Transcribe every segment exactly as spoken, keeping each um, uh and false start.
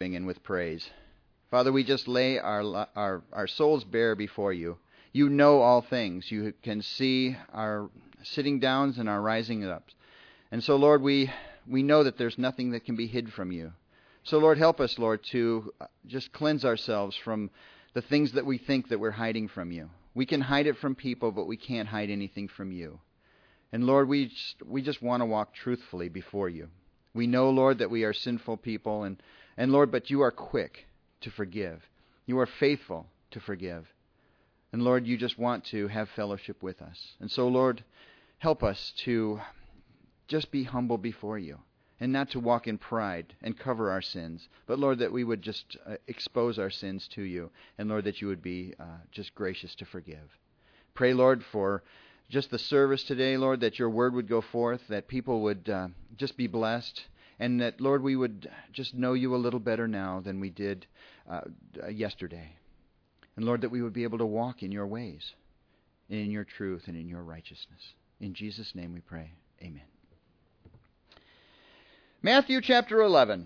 worshiping and with praise. Father, we just lay our, our, our souls bare before you. You know all things. You can see our sitting downs and our rising ups. And so, Lord, we, we know that there's nothing that can be hid from you. So, Lord, help us, Lord, to just cleanse ourselves from the things that we think that we're hiding from you. We can hide it from people, but we can't hide anything from you. And, Lord, we just, we just want to walk truthfully before you. We know, Lord, that we are sinful people, and, and Lord, but you are quick to forgive. You are faithful to forgive. And Lord, you just want to have fellowship with us. And so, Lord, help us to just be humble before you and not to walk in pride and cover our sins. But, Lord, that we would just uh, expose our sins to you. And, Lord, that you would be uh, just gracious to forgive. Pray, Lord, for just the service today, Lord, that your word would go forth, that people would uh, just be blessed. And that, Lord, we would just know you a little better now than we did uh, yesterday. And, Lord, that we would be able to walk in your ways, in your truth, and in your righteousness. In Jesus' name we pray. Amen. Matthew chapter eleven.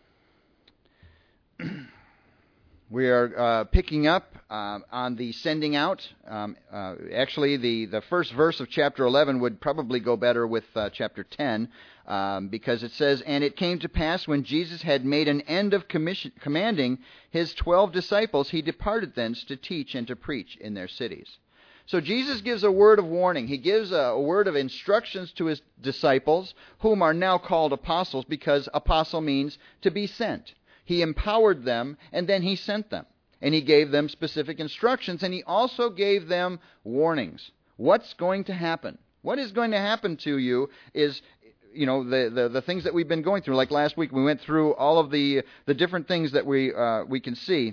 We are uh, picking up uh, on the sending out. Um, uh, actually, the, the first verse of chapter eleven would probably go better with uh, chapter ten, um, because it says, "And it came to pass when Jesus had made an end of commission, commanding his twelve disciples, he departed thence to teach and to preach in their cities." So Jesus gives a word of warning. He gives a, a word of instructions to his disciples, whom are now called apostles, because apostle means to be sent. He empowered them, and then he sent them. And he gave them specific instructions, and he also gave them warnings. What's going to happen? What is going to happen to you is, you know, the, the, the things that we've been going through. Like last week, we went through all of the, the different things that we, uh, we can see.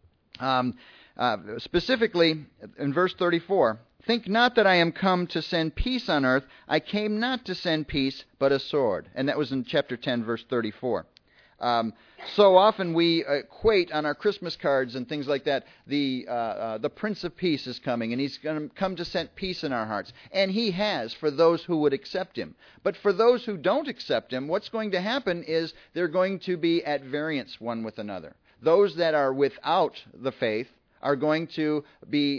Um, uh, specifically, in verse thirty-four, "Think not that I am come to send peace on earth. I came not to send peace, but a sword." And that was in chapter ten, verse thirty-four. Um, so often we equate on our Christmas cards and things like that, the uh, uh, the Prince of Peace is coming, and he's going to come to set peace in our hearts. And he has, for those who would accept him. But for those who don't accept him, what's going to happen is they're going to be at variance one with another. Those that are without the faith are going to be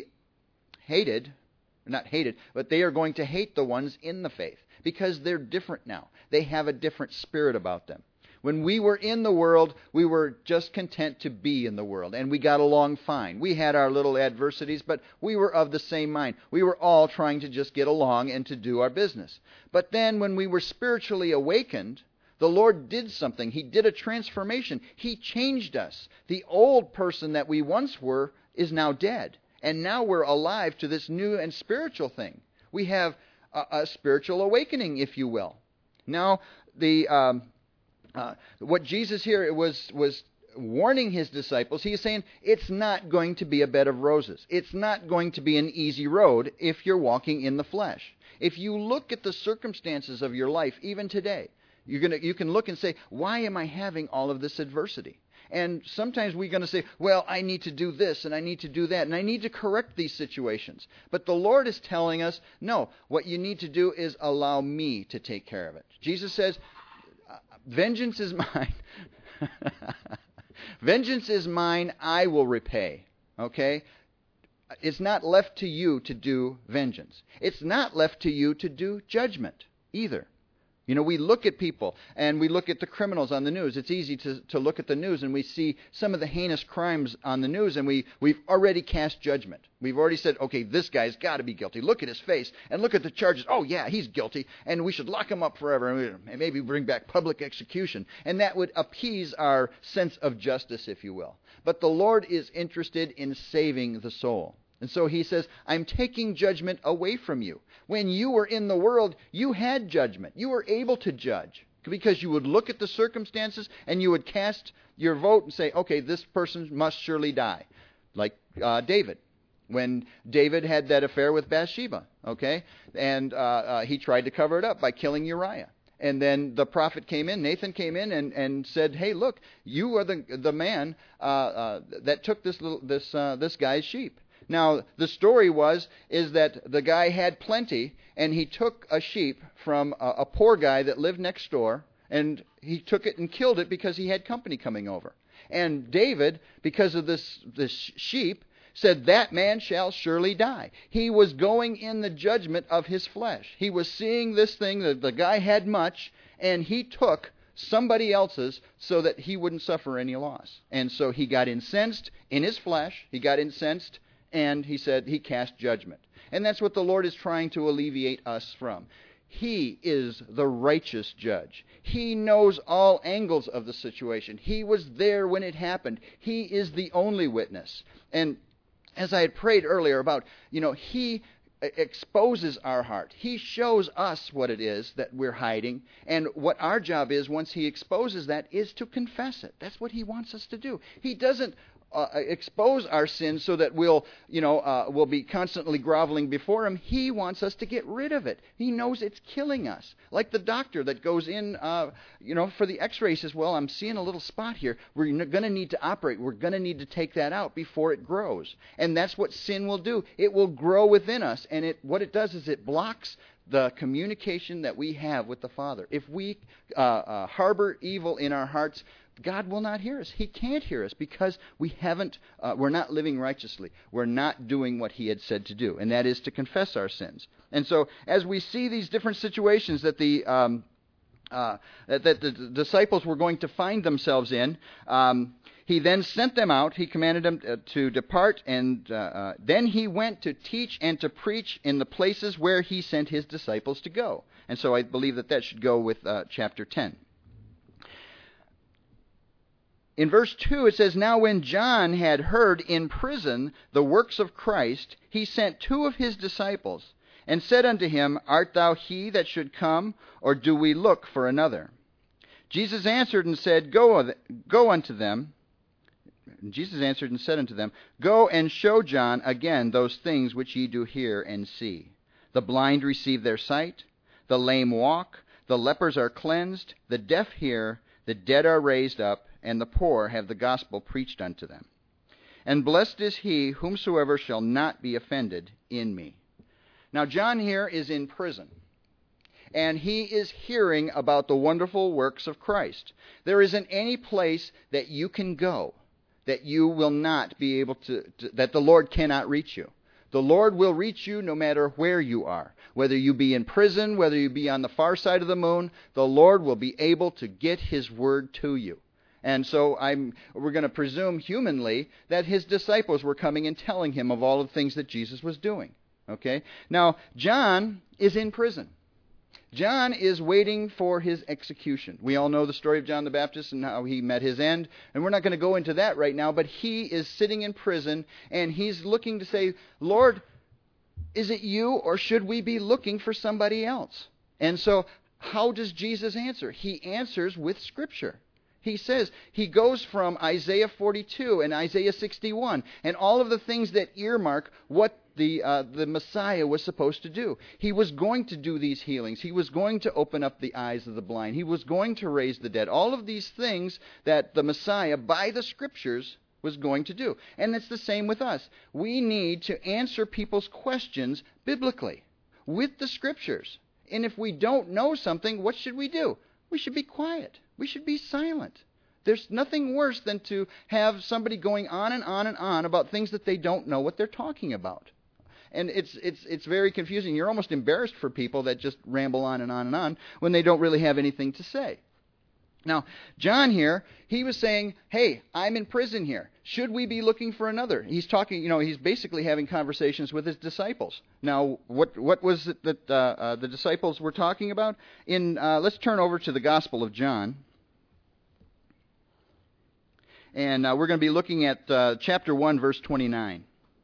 hated, not hated, but they are going to hate the ones in the faith, because they're different now. They have a different spirit about them. When we were in the world, we were just content to be in the world, and we got along fine. We had our little adversities, but we were of the same mind. We were all trying to just get along and to do our business. But then when we were spiritually awakened, the Lord did something. He did a transformation. He changed us. The old person that we once were is now dead, and now we're alive to this new and spiritual thing. We have a, a spiritual awakening, if you will. Now, the... Um, Uh, what Jesus here was was warning his disciples. He is saying it's not going to be a bed of roses. It's not going to be an easy road if you're walking in the flesh. If you look at the circumstances of your life, even today, you're gonna you can look and say, why am I having all of this adversity? And sometimes we're going to say, well, I need to do this and I need to do that and I need to correct these situations. But the Lord is telling us, no, what you need to do is allow me to take care of it. Jesus says, vengeance is mine. Vengeance is mine, I will repay. Okay? It's not left to you to do vengeance. It's not left to you to do judgment either. You know, we look at people and we look at the criminals on the news. It's easy to, to look at the news and we see some of the heinous crimes on the news, and we, we've already cast judgment. We've already said, okay, this guy's got to be guilty. Look at his face and look at the charges. Oh, yeah, he's guilty, and we should lock him up forever and maybe bring back public execution. And that would appease our sense of justice, if you will. But the Lord is interested in saving the soul. And so he says, I'm taking judgment away from you. When you were in the world, you had judgment. You were able to judge because you would look at the circumstances and you would cast your vote and say, okay, this person must surely die. Like uh, David. When David had that affair with Bathsheba, okay? And uh, uh, he tried to cover it up by killing Uriah. And then the prophet came in, Nathan came in and, and said, hey, look, you are the the man uh, uh, that took this little, this uh, this guy's sheep. Now, the story was, is that the guy had plenty, and he took a sheep from a, a poor guy that lived next door, and he took it and killed it because he had company coming over. And David, because of this, this sheep, said, that man shall surely die. He was going in the judgment of his flesh. He was seeing this thing, that the guy had much, and he took somebody else's so that he wouldn't suffer any loss. And so he got incensed in his flesh. He got incensed, and he said he cast judgment. And that's what the Lord is trying to alleviate us from. He is the righteous judge. He knows all angles of the situation. He was there when it happened. He is the only witness. And as I had prayed earlier about, you know, He exposes our heart. He shows us what it is that we're hiding. And what our job is, once He exposes that, is to confess it. That's what He wants us to do. He doesn't Uh, expose our sins so that we'll, you know, uh, we'll be constantly groveling before Him. He wants us to get rid of it. He knows it's killing us. Like the doctor that goes in, uh, you know, for the x-ray, says, well, I'm seeing a little spot here. We're going to need to operate. We're going to need to take that out before it grows. And that's what sin will do. It will grow within us. And it what it does is it blocks the communication that we have with the Father. If we uh, uh, harbor evil in our hearts, God will not hear us. He can't hear us because we haven't, uh, we're not living righteously. We're not doing what He had said to do, and that is to confess our sins. And so, as we see these different situations that the um, uh, that, that the disciples were going to find themselves in, um, He then sent them out. He commanded them uh, to depart, and uh, uh, then He went to teach and to preach in the places where He sent His disciples to go. And so, I believe that that should go with uh, chapter ten. In verse two, it says, Now when John had heard in prison the works of Christ, he sent two of his disciples, and said unto him, Art thou he that should come, or do we look for another? Jesus answered and said, Go, go unto them. Jesus answered and said unto them, Go and show John again those things which ye do hear and see. The blind receive their sight, the lame walk, the lepers are cleansed, the deaf hear, the dead are raised up, and the poor have the gospel preached unto them. And blessed is he whomsoever shall not be offended in me. Now, John here is in prison, and he is hearing about the wonderful works of Christ. There isn't any place that you can go that you will not be able to, to that the Lord cannot reach you. The Lord will reach you no matter where you are. Whether you be in prison, whether you be on the far side of the moon, the Lord will be able to get His word to you. And so I'm, we're going to presume humanly that His disciples were coming and telling Him of all the things that Jesus was doing. Okay? Now, John is in prison. John is waiting for his execution. We all know the story of John the Baptist and how he met his end. And we're not going to go into that right now, but he is sitting in prison and he's looking to say, Lord, is it you, or should we be looking for somebody else? And so how does Jesus answer? He answers with Scripture. He says, he goes from Isaiah forty-two and Isaiah sixty-one and all of the things that earmark what the uh, the Messiah was supposed to do. He was going to do these healings. He was going to open up the eyes of the blind. He was going to raise the dead. All of these things that the Messiah, by the Scriptures, was going to do. And it's the same with us. We need to answer people's questions biblically, with the Scriptures. And if we don't know something, what should we do? We should be quiet. We should be silent. There's nothing worse than to have somebody going on and on and on about things that they don't know what they're talking about. And it's it's it's very confusing. You're almost embarrassed for people that just ramble on and on and on when they don't really have anything to say. Now, John here, he was saying, hey, I'm in prison here. Should we be looking for another? He's talking, you know, he's basically having conversations with his disciples. Now, what what was it that uh, uh, the disciples were talking about? In uh, let's turn over to the Gospel of John. And uh, we're going to be looking at uh, chapter one, verse twenty-nine.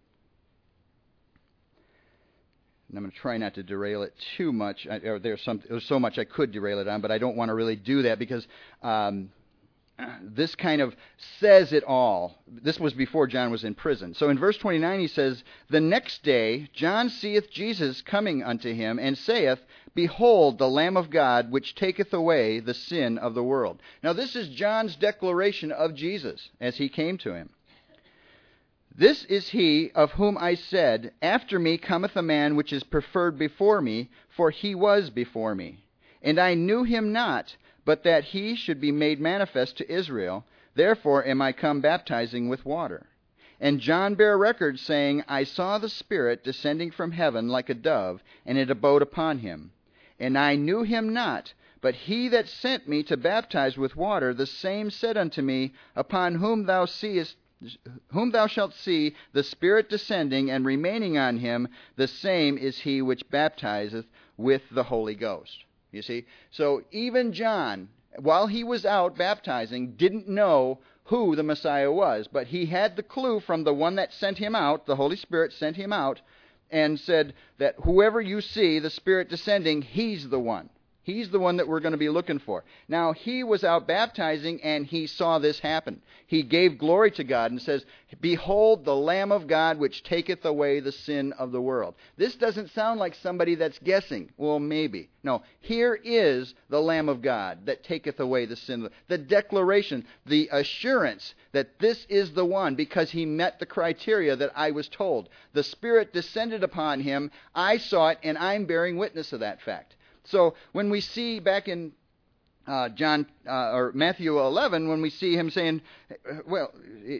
And I'm going to try not to derail it too much. I, or there's, some, there's so much I could derail it on, but I don't want to really do that because um, this kind of says it all. This was before John was in prison. So in verse twenty-nine he says, The next day John seeth Jesus coming unto him, and saith, Behold, the Lamb of God, which taketh away the sin of the world. Now this is John's declaration of Jesus as he came to him. This is he of whom I said, After me cometh a man which is preferred before me, for he was before me. And I knew him not, but that he should be made manifest to Israel. Therefore am I come baptizing with water. And John bare record, saying, I saw the Spirit descending from heaven like a dove, and it abode upon him. And I knew him not, but he that sent me to baptize with water, the same said unto me, Upon whom thou seest, whom thou shalt see the Spirit descending and remaining on him, the same is he which baptizeth with the Holy Ghost. You see? So even John, while he was out baptizing, didn't know who the Messiah was, but he had the clue from the one that sent him out. The Holy Spirit sent him out and said that whoever you see the Spirit descending, he's the one. He's the one that we're going to be looking for. Now, he was out baptizing, and he saw this happen. He gave glory to God and says, Behold the Lamb of God, which taketh away the sin of the world. This doesn't sound like somebody that's guessing. Well, maybe. No, here is the Lamb of God that taketh away the sin. The declaration, the assurance that this is the one, because he met the criteria that I was told. The Spirit descended upon him. I saw it, and I'm bearing witness of that fact. So when we see back in uh, John uh, or Matthew eleven, when we see him saying, "Well,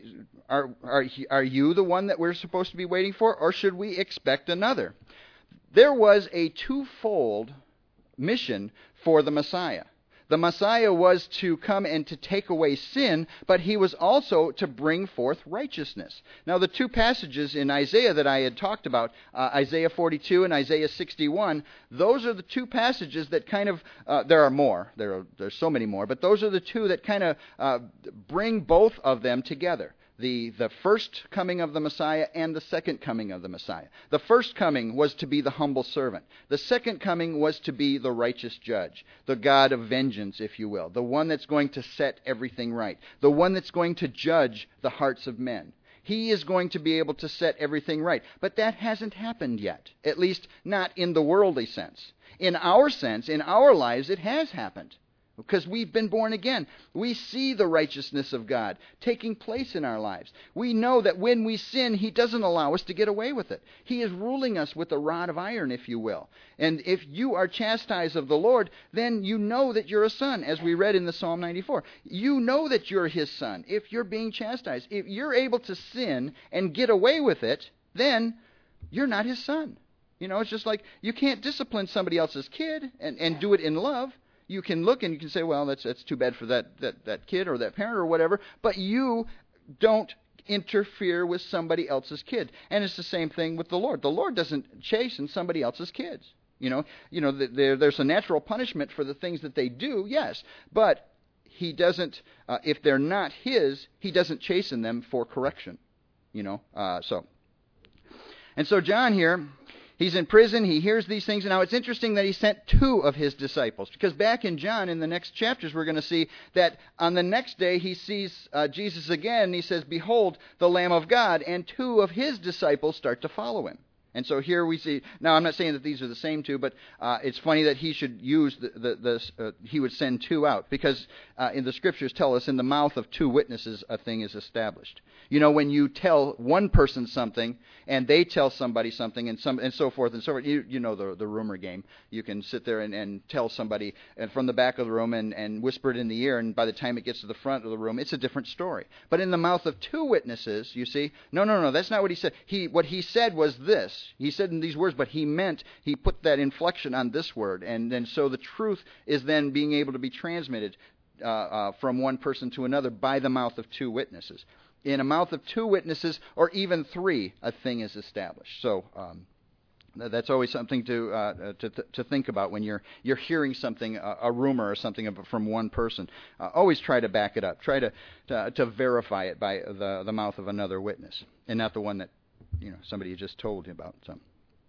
are are are you the one that we're supposed to be waiting for, or should we expect another?" There was a twofold mission for the Messiah. The Messiah was to come and to take away sin, but he was also to bring forth righteousness. Now, the two passages in Isaiah that I had talked about, uh, Isaiah forty-two and Isaiah sixty-one, those are the two passages that kind of, uh, there are more, there are there's so many more, but those are the two that kind of uh, bring both of them together. The, the first coming of the Messiah and the second coming of the Messiah. The first coming was to be the humble servant. The second coming was to be the righteous judge, the God of vengeance, if you will, the one that's going to set everything right, the one that's going to judge the hearts of men. He is going to be able to set everything right. But that hasn't happened yet, at least not in the worldly sense. In our sense, in our lives, it has happened. Because we've been born again. We see the righteousness of God taking place in our lives. We know that when we sin, He doesn't allow us to get away with it. He is ruling us with a rod of iron, if you will. And if you are chastised of the Lord, then you know that you're a son, as we read in the Psalm ninety-four. You know that you're His son if you're being chastised. If you're able to sin and get away with it, then you're not His son. You know, it's just like you can't discipline somebody else's kid and, and do it in love. You can look and you can say, well, that's that's too bad for that, that, that kid or that parent or whatever, but you don't interfere with somebody else's kid. And it's the same thing with the Lord. The Lord doesn't chasten somebody else's kids. You know, you know, there, there's a natural punishment for the things that they do, yes, but He doesn't, uh, if they're not His, He doesn't chasten them for correction. You know, uh, so. And so John here, he's in prison, he hears these things. Now, it's interesting that he sent two of his disciples, because back in John, in the next chapters, we're going to see that on the next day he sees uh, Jesus again, and he says, Behold, the Lamb of God, and two of his disciples start to follow him. And so here we see, now I'm not saying that these are the same two, but uh, it's funny that he should use, the, the, the uh, he would send two out, because uh, in the Scriptures tell us in the mouth of two witnesses a thing is established. You know, when you tell one person something, and they tell somebody something, and some and so forth and so forth, you, you know the the rumor game. You can sit there and, and tell somebody and from the back of the room and, and whisper it in the ear, and by the time it gets to the front of the room, it's a different story. But in the mouth of two witnesses, you see, no, no, no, that's not what he said. He What he said was this. He said in these words, but he meant, he put that inflection on this word. And then so the truth is then being able to be transmitted uh, uh, from one person to another by the mouth of two witnesses. In a mouth of two witnesses, or even three, a thing is established. So um, that's always something to, uh, to to think about when you're you're hearing something, a, a rumor or something from one person. Uh, always try to back it up. Try to, to to verify it by the the mouth of another witness, and not the one that you know somebody just told you about. So.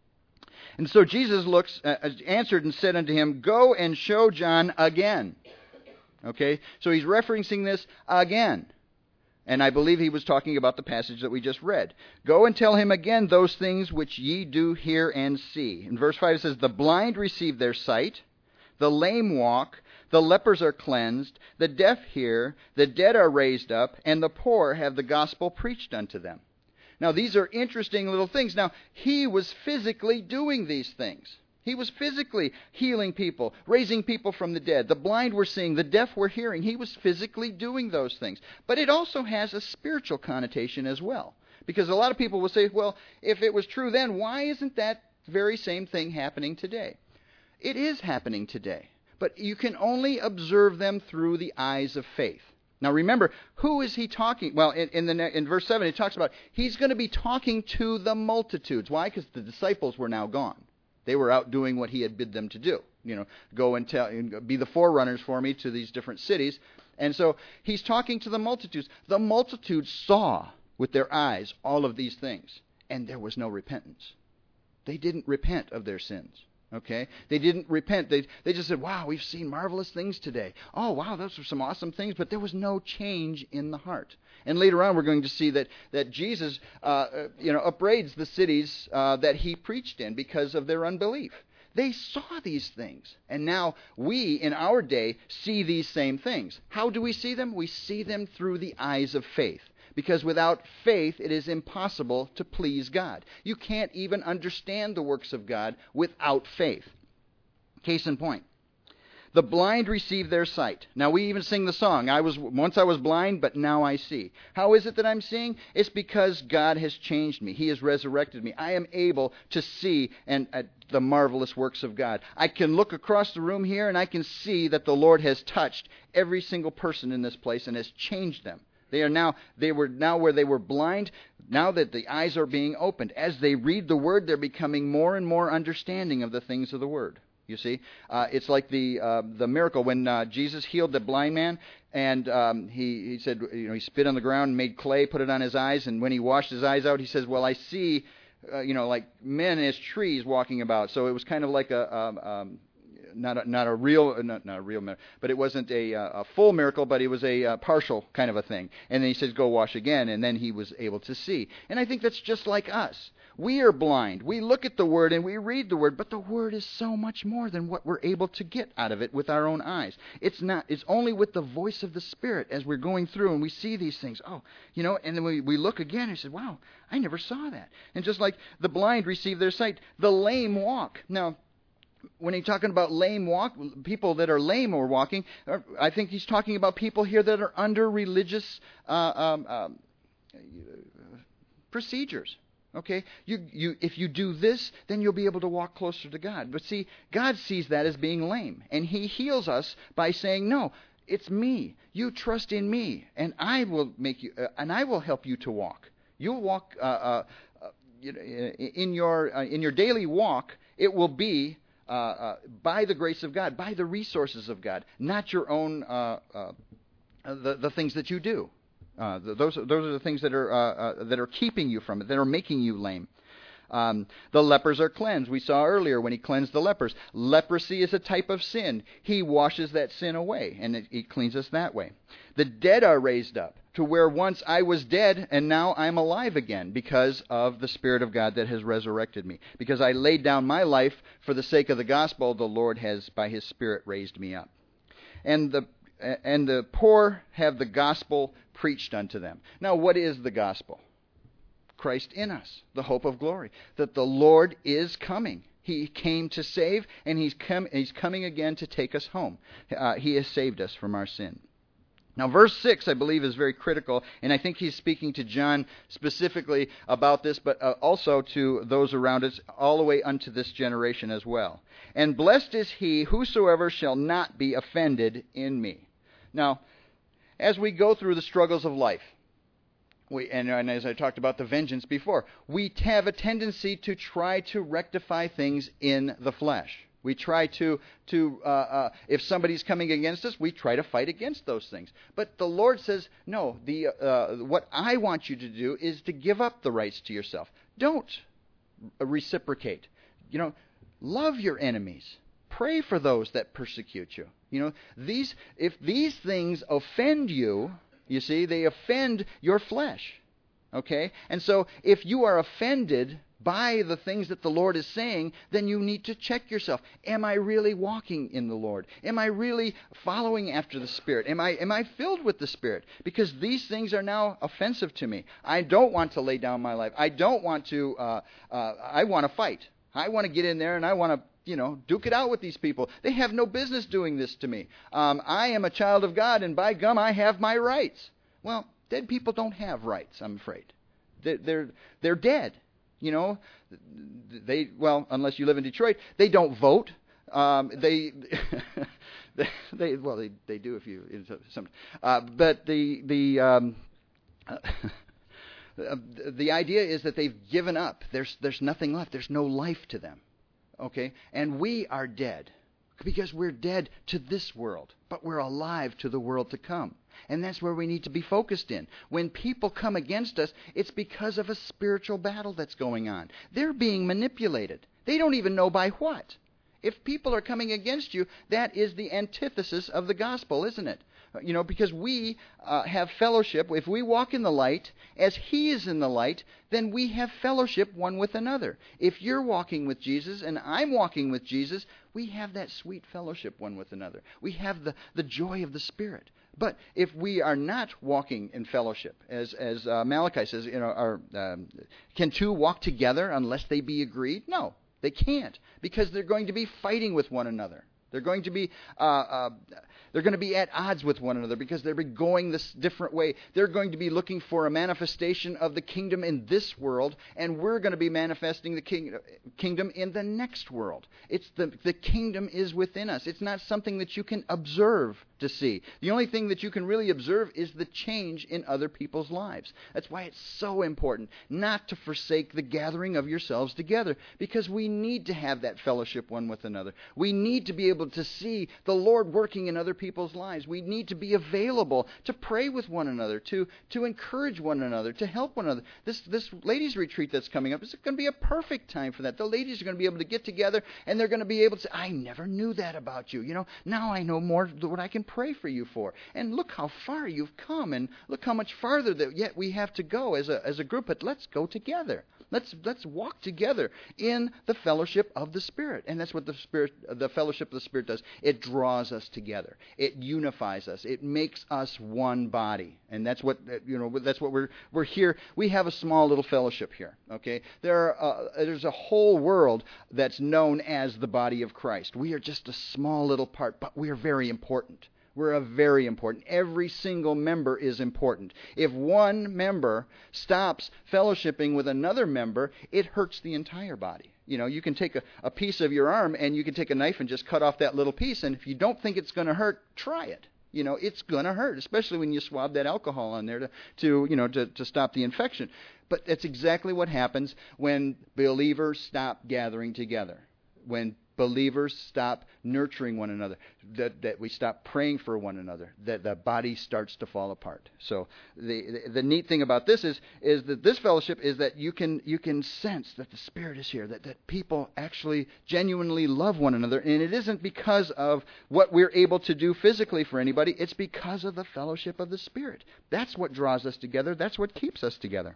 And so Jesus looks, uh, answered and said unto him, Go and show John again. Okay, so he's referencing this again. And I believe he was talking about the passage that we just read. Go and tell him again those things which ye do hear and see. In verse five it says, The blind receive their sight, the lame walk, the lepers are cleansed, the deaf hear, the dead are raised up, and the poor have the gospel preached unto them. Now, these are interesting little things. Now, he was physically doing these things. He was physically healing people, raising people from the dead. The blind were seeing, the deaf were hearing. He was physically doing those things. But it also has a spiritual connotation as well. Because a lot of people will say, well, if it was true then, why isn't that very same thing happening today? It is happening today. But you can only observe them through the eyes of faith. Now remember, who is he talking? Well, in, in, the, in verse seven, it talks about he's going to be talking to the multitudes. Why? Because the disciples were now gone. They were out doing what he had bid them to do. You know, go and tell, be the forerunners for me to these different cities. And so he's talking to the multitudes. The multitudes saw with their eyes all of these things, and there was no repentance. They didn't repent of their sins. Okay? They didn't repent. They they just said, wow, we've seen marvelous things today. Oh, wow, those are some awesome things. But there was no change in the heart. And later on, we're going to see that, that Jesus uh, you know, upbraids the cities uh, that he preached in because of their unbelief. They saw these things. And now we, in our day, see these same things. How do we see them? We see them through the eyes of faith. Because without faith, it is impossible to please God. You can't even understand the works of God without faith. Case in point. The blind receive their sight. Now we even sing the song, I was once I was blind, but now I see. How is it that I'm seeing? It's because God has changed me. He has resurrected me. I am able to see and uh, the marvelous works of God. I can look across the room here and I can see that the Lord has touched every single person in this place and has changed them. They are now, they were now where they were blind, now that the eyes are being opened. As they read the Word, they're becoming more and more understanding of the things of the Word. You see, uh, it's like the uh, the miracle when uh, Jesus healed the blind man, and um, he, he said, you know, he spit on the ground and made clay, put it on his eyes, and when he washed his eyes out, he says, well, I see, uh, you know, like men as trees walking about. So it was kind of like a... Um, um, Not a, not a real, not, not a real miracle, but it wasn't a, a full miracle, but it was a, a partial kind of a thing. And then he says, go wash again, and then he was able to see. And I think that's just like us. We are blind. We look at the Word and we read the Word, but the Word is so much more than what we're able to get out of it with our own eyes. It's not. It's only with the voice of the Spirit as we're going through and we see these things. Oh, you know, and then we, we look again and say, wow, I never saw that. And just like the blind receive their sight, the lame walk. Now, when he's talking about lame walk, people that are lame or walking, I think he's talking about people here that are under religious uh, um, um, procedures. Okay, you you if you do this, then you'll be able to walk closer to God. But see, God sees that as being lame, and He heals us by saying, "No, it's me. You trust in me, and I will make you, uh, and I will help you to walk. You'll walk uh, uh, in your uh, in your daily walk. It will be." Uh, uh, by the grace of God, by the resources of God, not your own uh, uh, the the things that you do. Uh, those those are the things that are uh, uh, that are keeping you from it, that are making you lame. Um, the lepers are cleansed. We saw earlier when he cleansed the lepers. Leprosy is a type of sin. He washes that sin away, and it, it cleans us that way. The dead are raised up to where once I was dead, and now I'm alive again because of the Spirit of God that has resurrected me. Because I laid down my life for the sake of the gospel, the Lord has, by His Spirit, raised me up. And the and the poor have the gospel preached unto them. Now, what is the gospel? Christ in us, the hope of glory, that the Lord is coming. He came to save, and He's come. He's coming again to take us home. Uh, he has saved us from our sin. Now, verse six, I believe, is very critical, and I think he's speaking to John specifically about this, but uh, also to those around us, all the way unto this generation as well. And blessed is he whosoever shall not be offended in me. Now, as we go through the struggles of life, We, and, and as I talked about the vengeance before, we have a tendency to try to rectify things in the flesh. We try to, to uh, uh, if somebody's coming against us, we try to fight against those things. But the Lord says, no, the uh, what I want you to do is to give up the rights to yourself. Don't reciprocate. You know, love your enemies. Pray for those that persecute you. You know, these if these things offend you, you see, they offend your flesh. Okay? And so if you are offended by the things that the Lord is saying, then you need to check yourself. Am I really walking in the Lord? Am I really following after the Spirit? Am I am I filled with the Spirit? Because these things are now offensive to me. I don't want to lay down my life. I don't want to, uh, uh, I want to fight. I want to get in there and I want to you know, duke it out with these people. They have no business doing this to me. Um, I am a child of God, and by gum, I have my rights. Well, dead people don't have rights, I'm afraid. They're, they're, they're dead. You know, they, well, unless you live in Detroit, they don't vote. Um, they, they, they, well, they, they do if you, some, uh, but the, the, um, the idea is that they've given up. There's, there's nothing left. There's no life to them. Okay? And we are dead because we're dead to this world, but we're alive to the world to come. And that's where we need to be focused in. When people come against us, it's because of a spiritual battle that's going on. They're being manipulated. They don't even know by what. If people are coming against you, that is the antithesis of the gospel, isn't it? You know, because we uh, have fellowship. If we walk in the light as He is in the light, then we have fellowship one with another. If you're walking with Jesus and I'm walking with Jesus, we have that sweet fellowship one with another. We have the, the joy of the Spirit. But if we are not walking in fellowship, as as uh, Malachi says, you know, are, um, can two walk together unless they be agreed? No, they can't, because they're going to be fighting with one another. They're going to be uh, uh, they're going to be at odds with one another because they're going this different way. They're going to be looking for a manifestation of the kingdom in this world, and we're going to be manifesting the king, kingdom in the next world. It's the the kingdom is within us. It's not something that you can observe to see. The only thing that you can really observe is the change in other people's lives. That's why it's so important not to forsake the gathering of yourselves together, because we need to have that fellowship one with another. We need to be able to see the Lord working in other people's lives. We need to be available to pray with one another, to to encourage one another, to help one another. This this ladies' retreat that's coming up is going to be a perfect time for that. The ladies are going to be able to get together, and they're going to be able to say, I never knew that about you. You know, now I know more what I can pray for you for. And look how far you've come, and look how much farther that yet we have to go as a as a group. But let's go together. Let's let's walk together in the fellowship of the Spirit. And that's what the Spirit, the fellowship of the Spirit does. It draws us together. It unifies us. It makes us one body. And that's what, you know, that's what we're we're here. We have a small little fellowship here, okay? There are, uh, there's a whole world that's known as the body of Christ. We are just a small little part, but we are very important. We're a very important. Every single member is important. If one member stops fellowshipping with another member, it hurts the entire body. You know, you can take a, a piece of your arm and you can take a knife and just cut off that little piece. And if you don't think it's going to hurt, try it. You know, it's going to hurt, especially when you swab that alcohol on there to, to you know, to, to stop the infection. But that's exactly what happens when believers stop gathering together. When believers stop nurturing one another, that, that we stop praying for one another, that the body starts to fall apart. So the, the the neat thing about this is is that this fellowship is that you can you can sense that the Spirit is here, that, that people actually genuinely love one another. And it isn't because of what we're able to do physically for anybody. It's because of the fellowship of the Spirit. That's what draws us together. That's what keeps us together.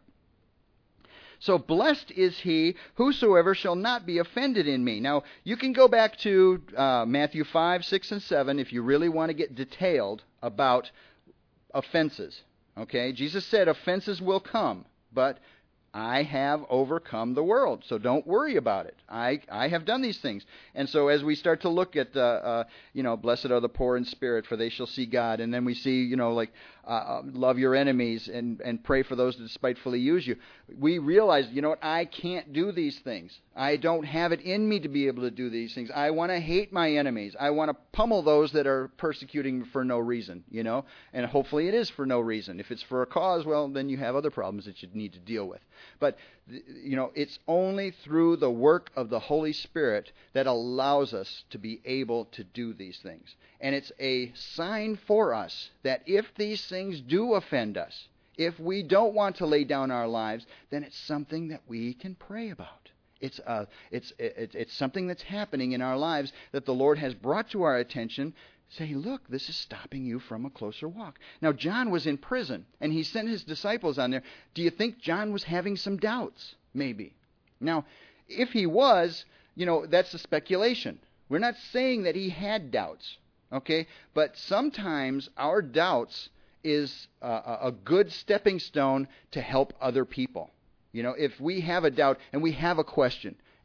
So blessed is he whosoever shall not be offended in me. Now, you can go back to uh, Matthew five, six, and seven if you really want to get detailed about offenses. Okay? Jesus said offenses will come, but I have overcome the world, so don't worry about it. I, I have done these things. And so as we start to look at, uh, uh, you know, blessed are the poor in spirit, for they shall see God. And then we see, you know, like, uh, love your enemies and, and pray for those that despitefully use you. We realize, you know what, I can't do these things. I don't have it in me to be able to do these things. I want to hate my enemies. I want to pummel those that are persecuting for no reason, you know. And hopefully it is for no reason. If it's for a cause, well, then you have other problems that you need to deal with. But, you know, it's only through the work of the Holy Spirit that allows us to be able to do these things. And it's a sign for us that if these things do offend us, if we don't want to lay down our lives, then it's something that we can pray about. It's uh, it's it, it's something that's happening in our lives that the Lord has brought to our attention. Say, look, this is stopping you from a closer walk. Now, John was in prison, and he sent his disciples on there. Do you think John was having some doubts? Maybe. Now, if he was, you know, that's a speculation. We're not saying that he had doubts, okay? But sometimes our doubts is uh, a good stepping stone to help other people. You know, if we have a doubt and we have a question,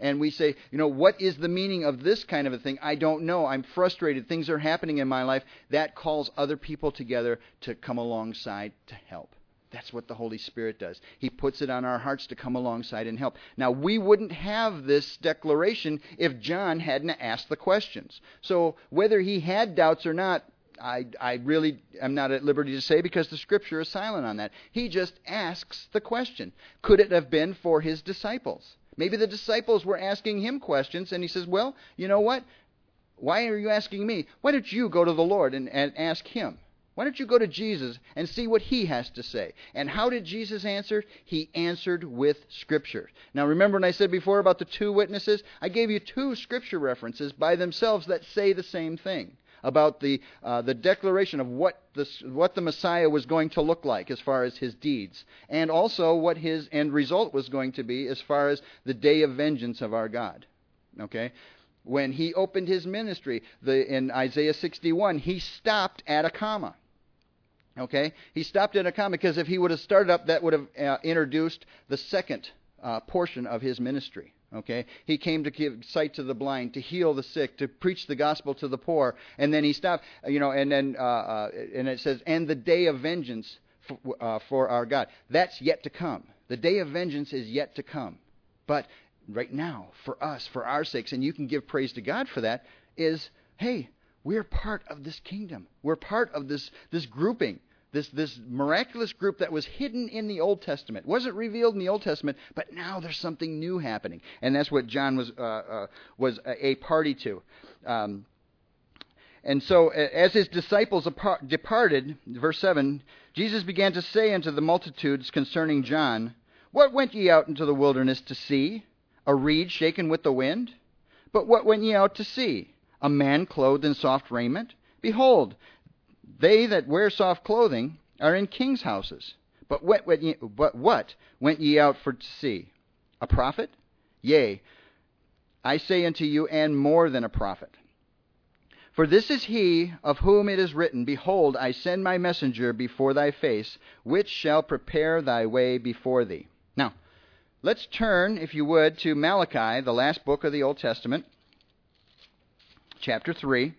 and we say, you know, what is the meaning of this kind of a thing? I don't know. I'm frustrated. Things are happening in my life. That calls other people together to come alongside to help. That's what the Holy Spirit does. He puts it on our hearts to come alongside and help. Now, we wouldn't have this declaration if John hadn't asked the questions. So whether he had doubts or not, I, I really am not at liberty to say, because the Scripture is silent on that. He just asks the question. Could it have been for his disciples? Maybe the disciples were asking him questions, and he says, well, you know what? Why are you asking me? Why don't you go to the Lord and, and ask him? Why don't you go to Jesus and see what he has to say? And how did Jesus answer? He answered with Scripture. Now remember when I said before about the two witnesses? I gave you two Scripture references by themselves that say the same thing about the uh, the declaration of what the, what the Messiah was going to look like as far as his deeds, and also what his end result was going to be as far as the day of vengeance of our God. Okay? When he opened his ministry the, in Isaiah sixty-one, he stopped at a comma. Okay? He stopped at a comma because if he would have started up, that would have uh, introduced the second uh, portion of his ministry. Okay? He came to give sight to the blind, to heal the sick, to preach the gospel to the poor, and then he stopped, you know, and then uh, uh, and it says, and the day of vengeance for, uh, for our God. That's yet to come. The day of vengeance is yet to come. But right now, for us, for our sakes, and you can give praise to God for that, is, hey, we're part of this kingdom. We're part of this this grouping, this this miraculous group that was hidden in the Old Testament. It wasn't revealed in the Old Testament, but now there's something new happening, and that's what John was uh, uh, was a party to. Um, and so, as his disciples apart, departed, verse seven, Jesus began to say unto the multitudes concerning John, what went ye out into the wilderness to see? A reed shaken with the wind? But what went ye out to see? A man clothed in soft raiment? Behold, they that wear soft clothing are in kings' houses. But what went ye, but what went ye out for to see? A prophet? Yea, I say unto you, and more than a prophet. For this is he of whom it is written, behold, I send my messenger before thy face, which shall prepare thy way before thee. Now, let's turn, if you would, to Malachi, the last book of the Old Testament, chapter three.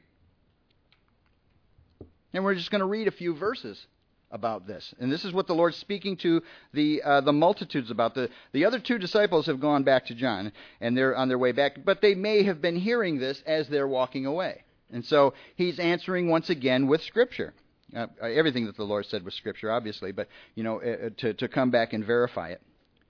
And we're just going to read a few verses about this. And this is what the Lord's speaking to the uh, the multitudes about. The, the other two disciples have gone back to John, and they're on their way back. But they may have been hearing this as they're walking away. And so he's answering once again with Scripture. Uh, everything that the Lord said was Scripture, obviously, but, you know, uh, to, to come back and verify it.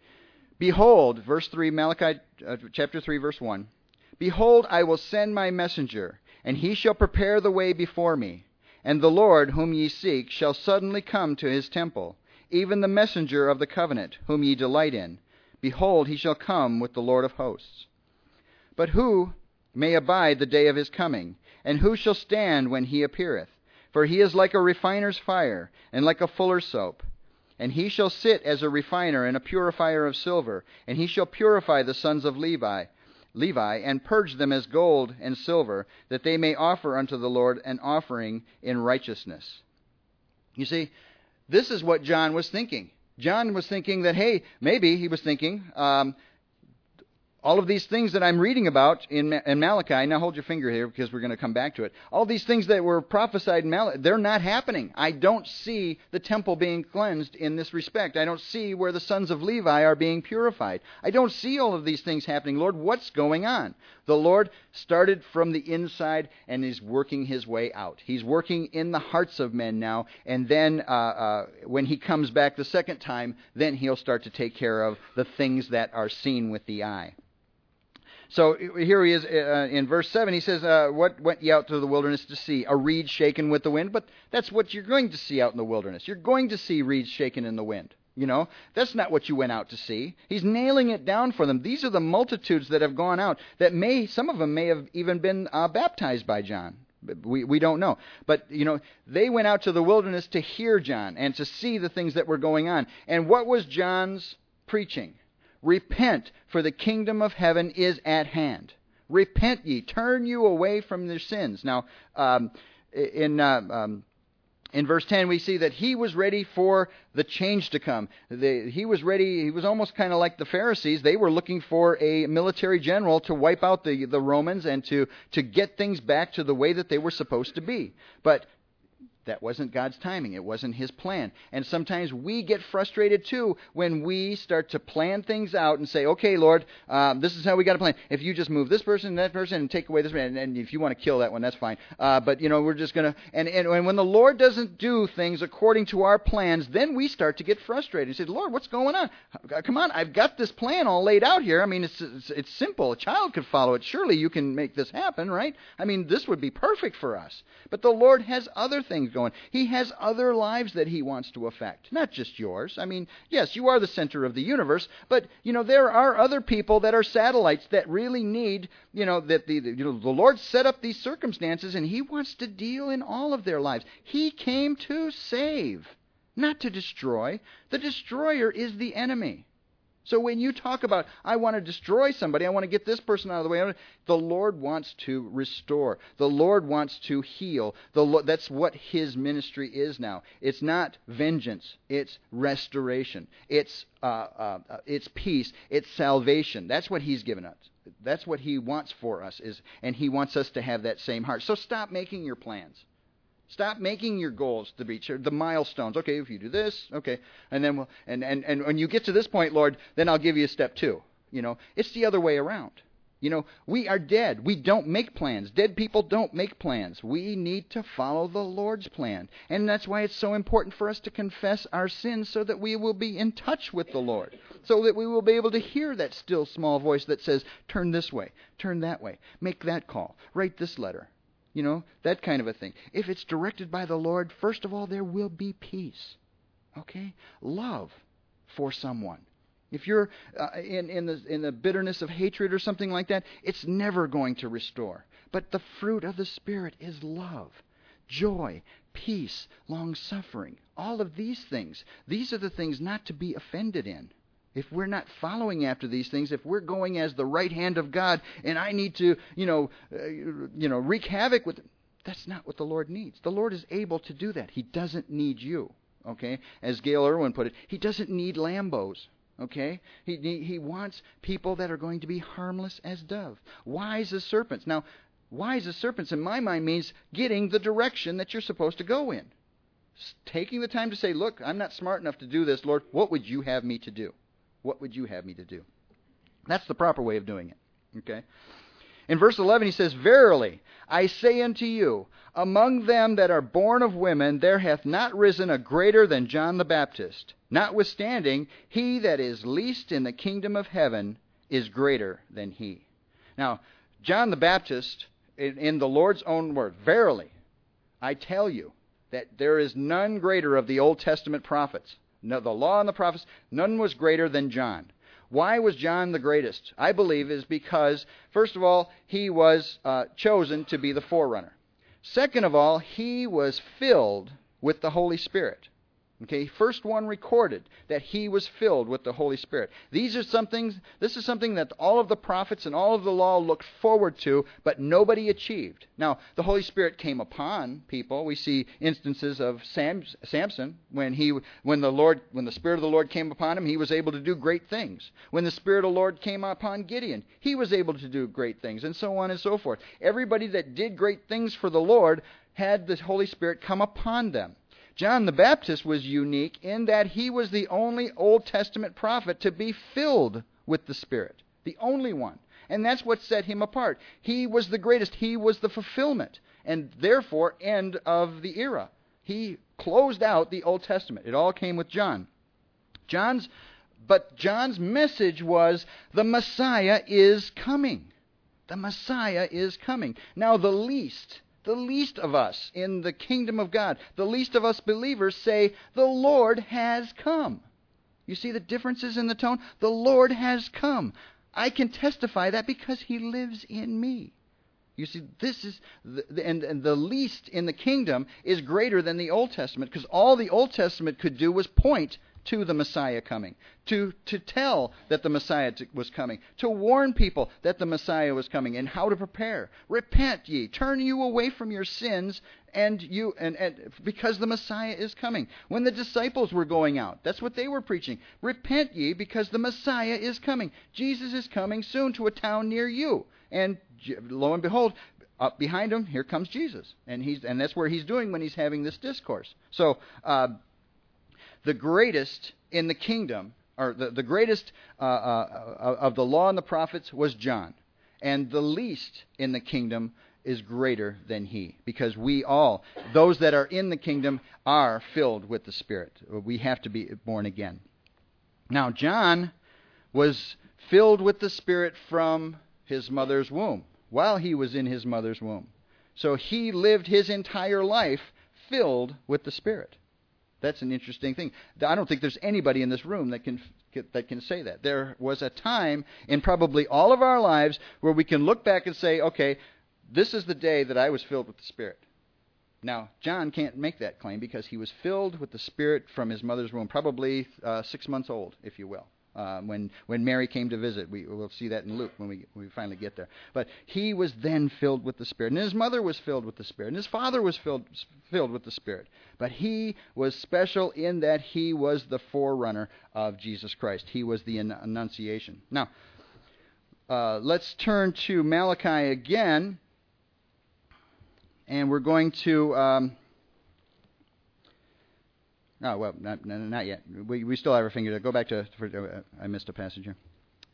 Behold, verse three, Malachi uh, chapter three, verse one. Behold, I will send my messenger, and he shall prepare the way before me. And the Lord, whom ye seek, shall suddenly come to his temple, even the messenger of the covenant, whom ye delight in. Behold, he shall come with the Lord of hosts. But who may abide the day of his coming? And who shall stand when he appeareth? For he is like a refiner's fire, and like a fuller's soap. And he shall sit as a refiner and a purifier of silver, and he shall purify the sons of Levi, Levi, and purge them as gold and silver, that they may offer unto the Lord an offering in righteousness. You see, this is what John was thinking. John was thinking that, hey, maybe he was thinking, um, all of these things that I'm reading about in, in Malachi, now hold your finger here because we're going to come back to it. All these things that were prophesied in Malachi, they're not happening. I don't see the temple being cleansed in this respect. I don't see where the sons of Levi are being purified. I don't see all of these things happening. Lord, what's going on? The Lord started from the inside and is working his way out. He's working in the hearts of men now, and then uh, uh, when he comes back the second time, then he'll start to take care of the things that are seen with the eye. So here he is uh, in verse seven. He says, uh, what went ye out to the wilderness to see? A reed shaken with the wind? But that's what you're going to see out in the wilderness. You're going to see reeds shaken in the wind. You know, that's not what you went out to see. He's nailing it down for them. These are the multitudes that have gone out that may, some of them may have even been uh, baptized by John. We we don't know. But, you know, they went out to the wilderness to hear John and to see the things that were going on. And what was John's preaching? Repent, for the kingdom of heaven is at hand. Repent ye, turn you away from your sins. Now, um, in uh, um, In verse ten, we see that he was ready for the change to come. The, he was ready, he was almost kind of like the Pharisees. They were looking for a military general to wipe out the, the Romans and to, to get things back to the way that they were supposed to be. But that wasn't God's timing. It wasn't His plan. And sometimes we get frustrated too when we start to plan things out and say, okay, Lord, um, this is how we got to plan. If you just move this person and that person and take away this man, and, and if you want to kill that one, that's fine. Uh, but, you know, we're just going to... And, and, and when the Lord doesn't do things according to our plans, then we start to get frustrated. You say, Lord, what's going on? Come on, I've got this plan all laid out here. I mean, it's, it's, it's simple. A child could follow it. Surely you can make this happen, right? I mean, this would be perfect for us. But the Lord has other things going. He has other lives that He wants to affect, not just yours. I mean, yes, you are the center of the universe, but, you know, there are other people that are satellites that really need, you know, that the, you know, the Lord set up these circumstances, and He wants to deal in all of their lives. He came to save, not to destroy. The destroyer is the enemy. So when you talk about, I want to destroy somebody, I want to get this person out of the way, the Lord wants to restore. The Lord wants to heal. The Lord, that's what His ministry is now. It's not vengeance. It's restoration. It's uh, uh, it's peace. It's salvation. That's what He's given us. That's what He wants for us, is, and He wants us to have that same heart. So stop making your plans. Stop making your goals to reach the milestones. Okay, if you do this, okay, and then we'll, and, and and when you get to this point, Lord, then I'll give you a step two. You know, it's the other way around. You know, we are dead. We don't make plans. Dead people don't make plans. We need to follow the Lord's plan, and that's why it's so important for us to confess our sins, so that we will be in touch with the Lord, so that we will be able to hear that still small voice that says, "Turn this way, turn that way, make that call, write this letter." You know, that kind of a thing. If it's directed by the Lord, first of all, there will be peace. Okay? Love for someone. If you're uh, in, in, the, in the bitterness of hatred or something like that, it's never going to restore. But the fruit of the Spirit is love, joy, peace, long-suffering. All of these things. These are the things not to be offended in. If we're not following after these things, if we're going as the right hand of God, and I need to, you know, uh, you know, wreak havoc with, that's not what the Lord needs. The Lord is able to do that. He doesn't need you. Okay, as Gail Irwin put it, He doesn't need Lambos. Okay, he he wants people that are going to be harmless as dove, wise as serpents. Now, wise as serpents in my mind means getting the direction that you're supposed to go in, taking the time to say, look, I'm not smart enough to do this, Lord. What would you have me to do? What would you have me to do? That's the proper way of doing it. Okay? In verse eleven, he says, Verily, I say unto you, among them that are born of women, there hath not risen a greater than John the Baptist. Notwithstanding, he that is least in the kingdom of heaven is greater than he. Now, John the Baptist, in, in the Lord's own word, verily, I tell you that there is none greater of the Old Testament prophets. No, the law and the prophets, none was greater than John. Why was John the greatest? I believe is because, first of all, he was uh, chosen to be the forerunner. Second of all, he was filled with the Holy Spirit. Okay, first one recorded that he was filled with the Holy Spirit. These are some things, this is something that all of the prophets and all of the law looked forward to, but nobody achieved. Now, the Holy Spirit came upon people. We see instances of Sam, Samson, when he, when the Lord, when the Spirit of the Lord came upon him, he was able to do great things. When the Spirit of the Lord came upon Gideon, he was able to do great things, and so on and so forth. Everybody that did great things for the Lord had the Holy Spirit come upon them. John the Baptist was unique in that he was the only Old Testament prophet to be filled with the Spirit. The only one. And that's what set him apart. He was the greatest. He was the fulfillment. And therefore, end of the era. He closed out the Old Testament. It all came with John. John's, but John's message was, the Messiah is coming. The Messiah is coming. Now the least... The least of us in the kingdom of God, the least of us believers say, the Lord has come. You see the differences in the tone? The Lord has come. I can testify that because He lives in me. You see, this is, the, and, and the least in the kingdom is greater than the Old Testament, because all the Old Testament could do was point to the Messiah coming, to, to tell that the Messiah t- was coming, to warn people that the Messiah was coming, and how to prepare. Repent ye, turn you away from your sins, and you and, and because the Messiah is coming. When the disciples were going out, that's what they were preaching. Repent ye, because the Messiah is coming. Jesus is coming soon to a town near you. And lo and behold, up behind him, here comes Jesus. And he's and that's where he's doing when he's having this discourse. So, uh, the greatest in the kingdom, or the, the greatest uh, uh, of the law and the prophets was John. And the least in the kingdom is greater than he. Because we all, those that are in the kingdom, are filled with the Spirit. We have to be born again. Now, John was filled with the Spirit from his mother's womb, while he was in his mother's womb. So he lived his entire life filled with the Spirit. That's an interesting thing. I don't think there's anybody in this room that can that can say that. There was a time in probably all of our lives where we can look back and say, okay, this is the day that I was filled with the Spirit. Now, John can't make that claim because he was filled with the Spirit from his mother's womb, probably uh, six months old, if you will. Uh, when when Mary came to visit. We, we'll see that in Luke when we when we finally get there. But he was then filled with the Spirit. And his mother was filled with the Spirit. And his father was filled filled with the Spirit. But he was special in that he was the forerunner of Jesus Christ. He was the Annunciation. Now, uh, let's turn to Malachi again. And we're going to... Um, Oh, well, not, not yet. We, we still have our finger there. Go back to, for, uh, I missed a passage here.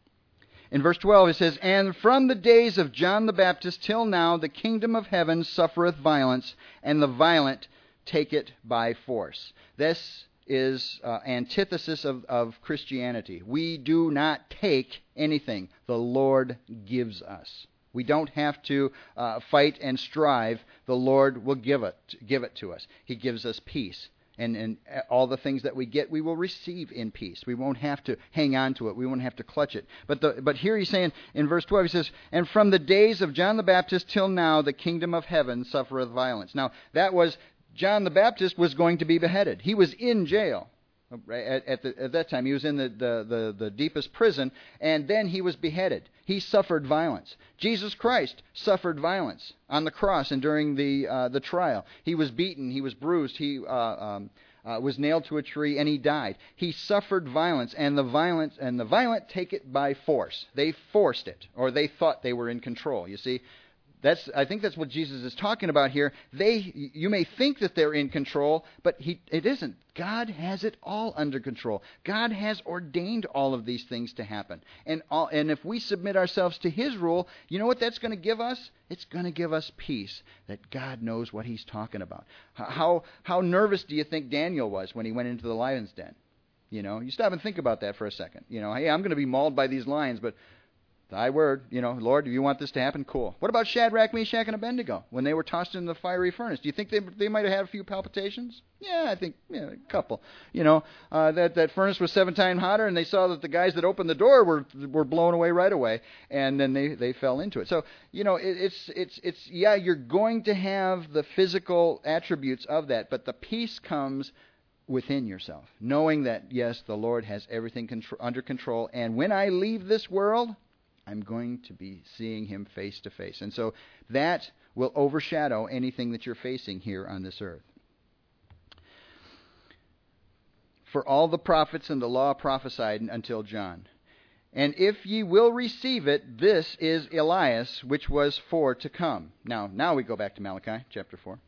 In verse twelve it says, And from the days of John the Baptist till now the kingdom of heaven suffereth violence, and the violent take it by force. This is uh, antithesis of, of Christianity. We do not take anything. The Lord gives us. We don't have to uh, fight and strive. The Lord will give it, give it to us. He gives us peace. And, and all the things that we get, we will receive in peace. We won't have to hang on to it. We won't have to clutch it. But the, but here he's saying, in verse twelve, he says, And from the days of John the Baptist till now, the kingdom of heaven suffereth violence. Now, that was, John the Baptist was going to be beheaded. He was in jail. At, at, the, at that time, he was in the, the, the, the deepest prison, and then he was beheaded. He suffered violence. Jesus Christ suffered violence on the cross and during the uh, the trial. He was beaten, he was bruised, he uh, um, uh, was nailed to a tree, and he died. He suffered violence, and the violent and the violent take it by force. They forced it, or they thought they were in control. You see. That's, I think that's what Jesus is talking about here. They, you may think that they're in control, but he, it isn't. God has it all under control. God has ordained all of these things to happen. And, all, and if we submit ourselves to His rule, you know what that's going to give us? It's going to give us peace, that God knows what He's talking about. How, how nervous do you think Daniel was when he went into the lion's den? You know, you stop and think about that for a second. You know, hey, I'm going to be mauled by these lions, but... Thy word, you know, Lord, do you want this to happen? Cool. What about Shadrach, Meshach, and Abednego when they were tossed in the fiery furnace? Do you think they they might have had a few palpitations? Yeah, I think yeah, a couple. You know, uh, that that furnace was seven times hotter, and they saw that the guys that opened the door were were blown away right away, and then they, they fell into it. So you know, it, it's it's it's yeah, you're going to have the physical attributes of that, but the peace comes within yourself, knowing that yes, the Lord has everything contr- under control, and when I leave this world, I'm going to be seeing Him face to face. And so that will overshadow anything that you're facing here on this earth. For all the prophets and the law prophesied until John. And if ye will receive it, this is Elias, which was for to come. Now, now we go back to Malachi chapter four.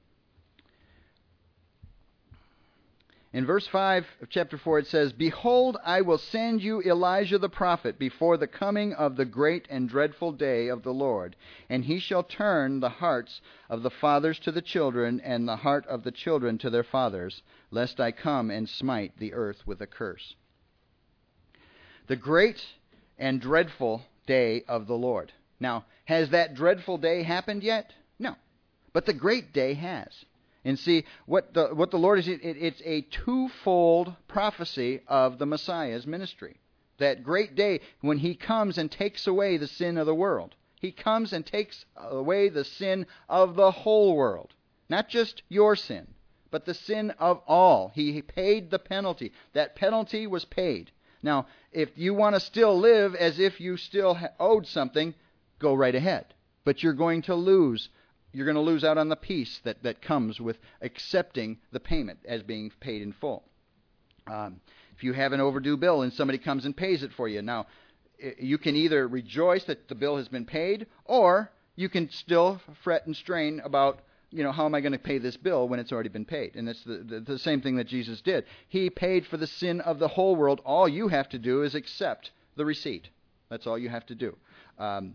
In verse five of chapter four it says, Behold, I will send you Elijah the prophet before the coming of the great and dreadful day of the Lord. And he shall turn the hearts of the fathers to the children, and the heart of the children to their fathers, lest I come and smite the earth with a curse. The great and dreadful day of the Lord. Now, has that dreadful day happened yet? No. But the great day has. And see, what the what the Lord is, it, it's a twofold prophecy of the Messiah's ministry. That great day when He comes and takes away the sin of the world. He comes and takes away the sin of the whole world. Not just your sin, but the sin of all. He paid the penalty. That penalty was paid. Now, if you want to still live as if you still owed something, go right ahead. But you're going to lose. You're going to lose out on the peace that, that comes with accepting the payment as being paid in full. Um, if you have an overdue bill and somebody comes and pays it for you, now, you can either rejoice that the bill has been paid, or you can still fret and strain about, you know, how am I going to pay this bill when it's already been paid? And it's the, the, the same thing that Jesus did. He paid for the sin of the whole world. All you have to do is accept the receipt. That's all you have to do. Um,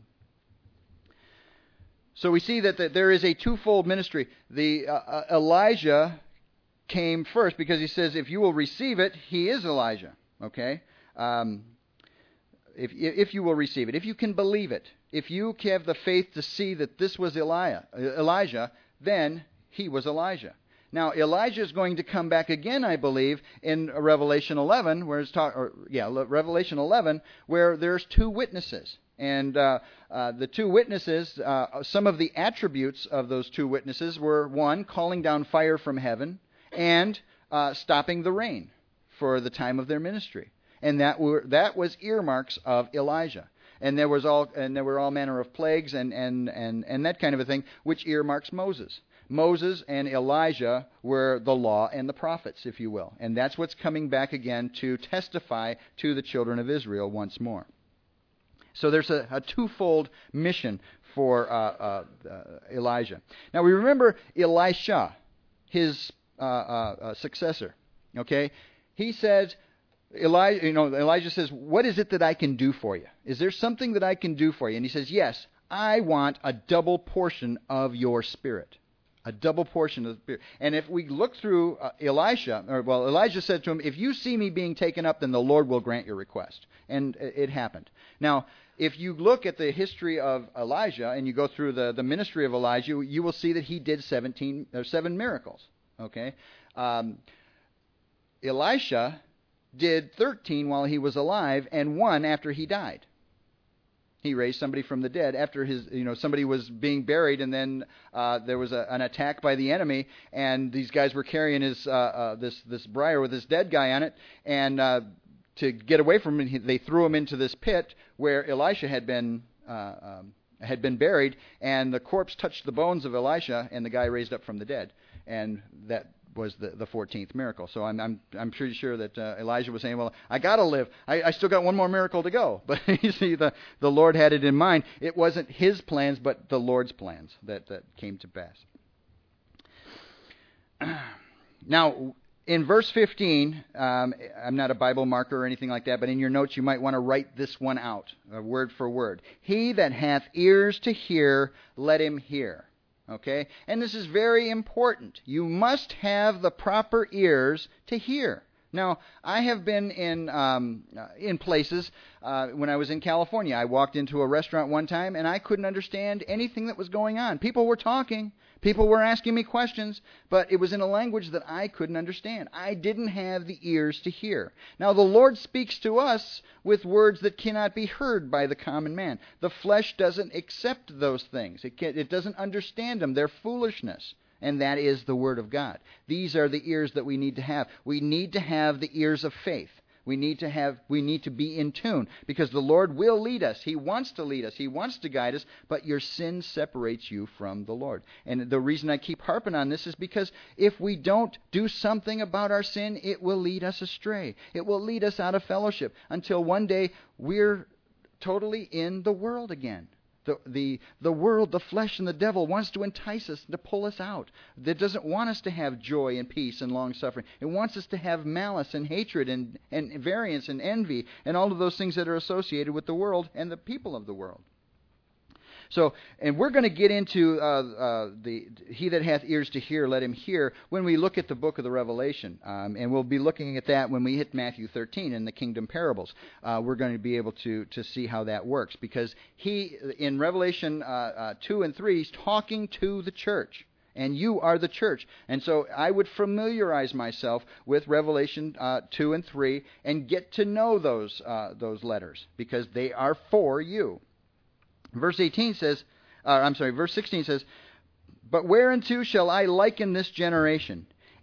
so we see that, that there is a twofold ministry. The uh, Elijah came first because he says, if you will receive it, he is Elijah. Okay? Um, if, if you will receive it, if you can believe it, if you have the faith to see that this was Elijah, Elijah, then he was Elijah. Now, Elijah is going to come back again, I believe, in Revelation eleven, where it's talk, or, yeah, Revelation eleven, where there's two witnesses. And uh, uh, the two witnesses, uh, some of the attributes of those two witnesses were, one, calling down fire from heaven, and uh, stopping the rain for the time of their ministry. And that were that was earmarks of Elijah. And there was all and there were all manner of plagues and, and, and, and that kind of a thing, which earmarks Moses. Moses and Elijah were the law and the prophets, if you will. And that's what's coming back again to testify to the children of Israel once more. So there's a, a twofold mission for uh, uh, uh, Elijah. Now we remember Elisha, his uh, uh, uh, successor. Okay, he said, Elijah, you know, Elijah says, "What is it that I can do for you? Is there something that I can do for you?" And he says, "Yes, I want a double portion of your spirit." A double portion of the spirit. And if we look through uh, Elisha, or well, Elijah said to him, "If you see me being taken up, then the Lord will grant your request." And it happened. Now, if you look at the history of Elijah and you go through the, the ministry of Elijah, you will see that he did seventeen or seven miracles. Okay, um, Elisha did thirteen while he was alive, and one after he died. He raised somebody from the dead after his, you know, somebody was being buried, and then uh, there was a, an attack by the enemy, and these guys were carrying his uh, uh, this this briar with this dead guy on it, and uh, to get away from him, they threw him into this pit where Elisha had been uh, um, had been buried, and the corpse touched the bones of Elisha, and the guy raised up from the dead, and that was the, the fourteenth miracle. So I'm I'm I'm pretty sure that uh, Elijah was saying, "Well, I got to live. I, I still got one more miracle to go." But you see, the the Lord had it in mind. It wasn't his plans, but the Lord's plans that that came to pass. Now, in verse fifteen, um, I'm not a Bible marker or anything like that, but in your notes you might want to write this one out, uh, word for word. "He that hath ears to hear, let him hear." Okay? And this is very important. You must have the proper ears to hear. Now, I have been in um, in places, uh, when I was in California, I walked into a restaurant one time and I couldn't understand anything that was going on. People were talking. People were asking me questions, but it was in a language that I couldn't understand. I didn't have the ears to hear. Now, the Lord speaks to us with words that cannot be heard by the common man. The flesh doesn't accept those things. It, can, it doesn't understand them. They're foolishness. And that is the Word of God. These are the ears that we need to have. We need to have the ears of faith. We need to have, we need to be in tune, because the Lord will lead us. He wants to lead us. He wants to guide us, but your sin separates you from the Lord. And the reason I keep harping on this is because if we don't do something about our sin, it will lead us astray. It will lead us out of fellowship until one day we're totally in the world again. The, the the world, the flesh, and the devil wants to entice us, to pull us out. It doesn't want us to have joy and peace and long-suffering. It wants us to have malice and hatred and, and variance and envy and all of those things that are associated with the world and the people of the world. So, and we're going to get into uh, uh, the he that hath ears to hear, let him hear, when we look at the book of the Revelation. Um, and we'll be looking at that when we hit Matthew thirteen in the kingdom parables. Uh, we're going to be able to, to see how that works, because he, in Revelation uh, uh, two and three, he's talking to the church. And you are the church. And so I would familiarize myself with Revelation uh, two and three and get to know those uh, those letters, because they are for you. Verse eighteen says, uh, I'm sorry, verse sixteen says, "But whereunto shall I liken this generation?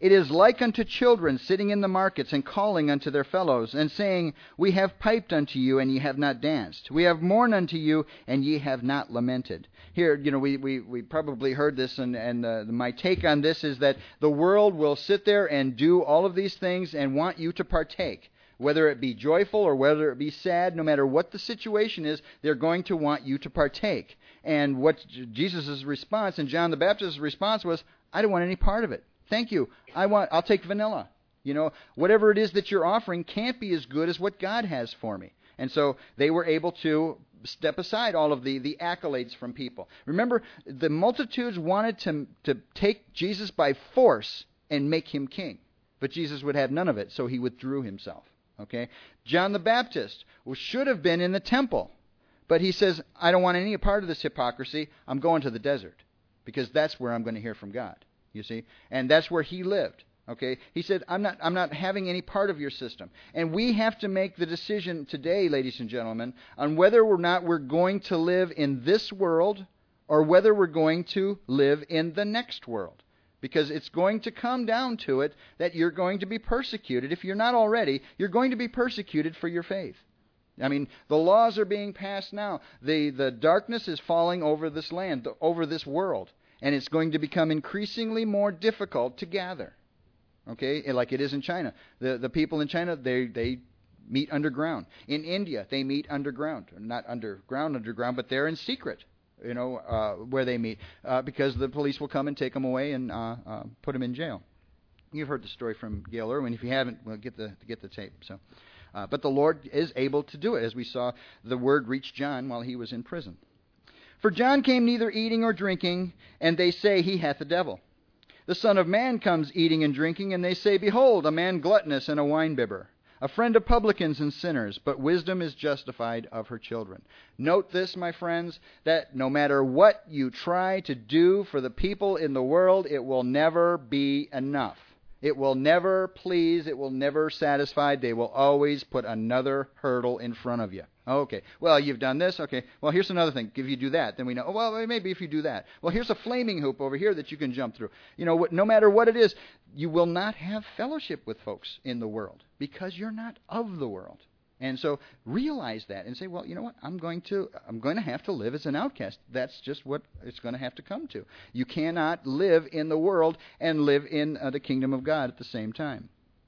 It is like unto children sitting in the markets and calling unto their fellows, and saying, We have piped unto you, and ye have not danced. We have mourned unto you, and ye have not lamented. Here, you know, we, we, we probably heard this, and, and uh, my take on this is that the world will sit there and do all of these things and want you to partake. Whether it be joyful or whether it be sad, no matter what the situation is, they're going to want you to partake. And what Jesus' response and John the Baptist's response was, I don't want any part of it. Thank you. I want, I'll take vanilla. You know, whatever it is that you're offering can't be as good as what God has for me. And so they were able to step aside all of the, the accolades from people. Remember, the multitudes wanted to, to take Jesus by force and make him king. But Jesus would have none of it, so he withdrew himself. Okay? John the Baptist should have been in the temple. But he says, I don't want any part of this hypocrisy. I'm going to the desert. Because that's where I'm going to hear from God. You see? And that's where he lived. Okay? He said, I'm not I'm not having any part of your system. And we have to make the decision today, ladies and gentlemen, on whether or not we're going to live in this world or whether we're going to live in the next world. Because it's going to come down to it that you're going to be persecuted. If you're not already, you're going to be persecuted for your faith. I mean, the laws are being passed now. The, the darkness is falling over this land, over this world. And it's going to become increasingly more difficult to gather. Okay? Like it is in China. The, the people in China, they, they meet underground. In India, they meet underground. Not underground, underground, but they're in secret. You know, uh, where they meet, uh, because the police will come and take them away and uh, uh, put them in jail. You've heard the story from Gail Irwin. If you haven't, well, get the get the tape. So, uh, but the Lord is able to do it, as we saw the word reach John while he was in prison. For John came neither eating or drinking, and they say he hath a devil. The Son of Man comes eating and drinking, and they say, Behold, a man gluttonous and a winebibber, a friend of publicans and sinners, but wisdom is justified of her children. Note this, my friends, that no matter what you try to do for the people in the world, it will never be enough. It will never please. It will never satisfy. They will always put another hurdle in front of you. Okay, well, you've done this. Okay, well, here's another thing. If you do that, then we know, oh, well, maybe if you do that. Well, here's a flaming hoop over here that you can jump through. You know, no matter what it is, you will not have fellowship with folks in the world because you're not of the world. And so realize that and say, well, you know what? I'm going to I'm going to have to live as an outcast. That's just what it's going to have to come to. You cannot live in the world and live in uh, the kingdom of God at the same time.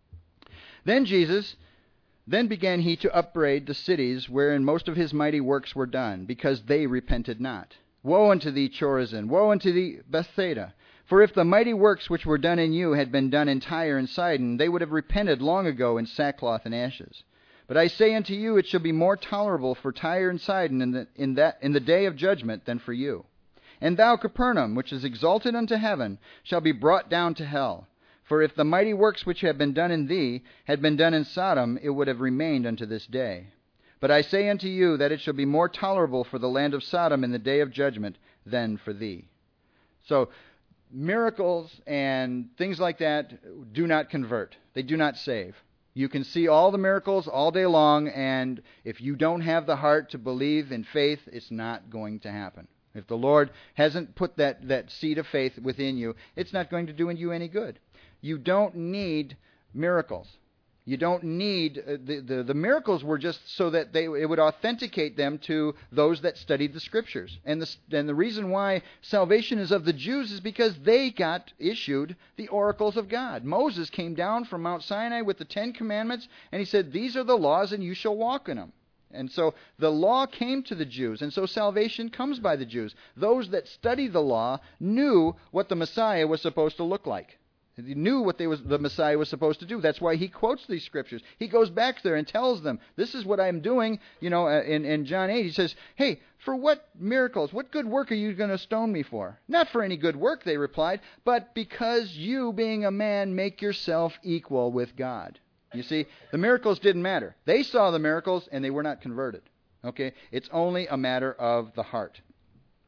Then Jesus, then began he to upbraid the cities wherein most of his mighty works were done, because they repented not. Woe unto thee, Chorazin! Woe unto thee, Bethsaida! For if the mighty works which were done in you had been done in Tyre and Sidon, they would have repented long ago in sackcloth and ashes. But I say unto you, it shall be more tolerable for Tyre and Sidon in the, in that, in the day of judgment than for you. And thou, Capernaum, which is exalted unto heaven, shall be brought down to hell. For if the mighty works which have been done in thee had been done in Sodom, it would have remained unto this day. But I say unto you that it shall be more tolerable for the land of Sodom in the day of judgment than for thee. So, miracles and things like that do not convert. They do not save. You can see all the miracles all day long, and if you don't have the heart to believe in faith, it's not going to happen. If the Lord hasn't put that, that seed of faith within you, it's not going to do you any good. You don't need miracles. You don't need, uh, the, the, the miracles were just so that they it would authenticate them to those that studied the Scriptures. And the, and the reason why salvation is of the Jews is because they got issued the oracles of God. Moses came down from Mount Sinai with the Ten Commandments, and he said, these are the laws and you shall walk in them. And so the law came to the Jews, and so salvation comes by the Jews. Those that study the law knew what the Messiah was supposed to look like. He knew what they was, the Messiah was supposed to do. That's why he quotes these scriptures. He goes back there and tells them, this is what I'm doing. You know, in, in John eight, he says, hey, for what miracles, what good work are you going to stone me for? Not for any good work, they replied, but because you, being a man, make yourself equal with God. You see, the miracles didn't matter. They saw the miracles and they were not converted. Okay? It's only a matter of the heart.